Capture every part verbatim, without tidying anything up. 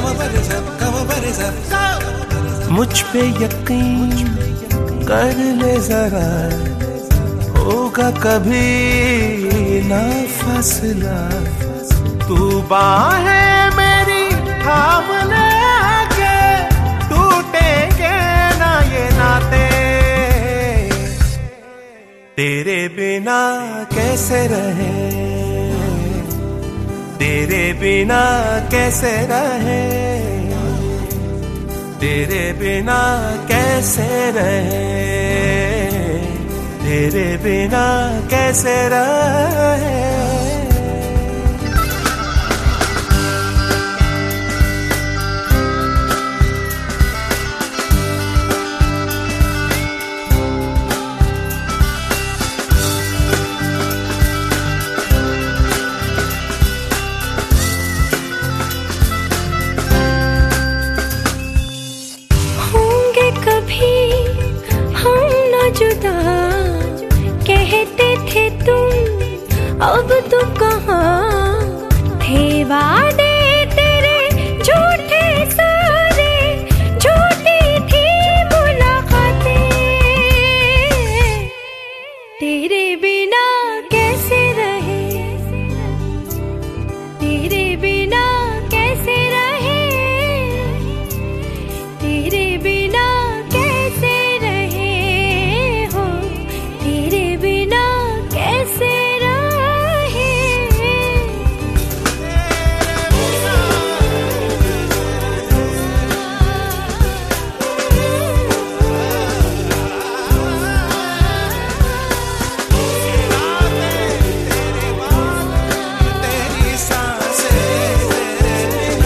मुझ पे यकीन कर ले जरा, होगा कभी ना फासला। तू बाहें मेरी थाम ले के, टूटेंगे ना ये नाते। तेरे बिना कैसे रहे, तेरे बिना कैसे रहे, तेरे बिना कैसे रहे, तेरे बिना कैसे रहे। जुदा कहते थे तुम, अब तू कहाँ? थे वादे तेरे झूठे सारे, झूठी थी मुलाकातें। तेरे बिना कैसे रहे, तेरे बिना कैसे रहे, तेरे बिना कैसे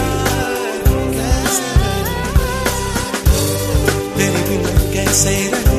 say that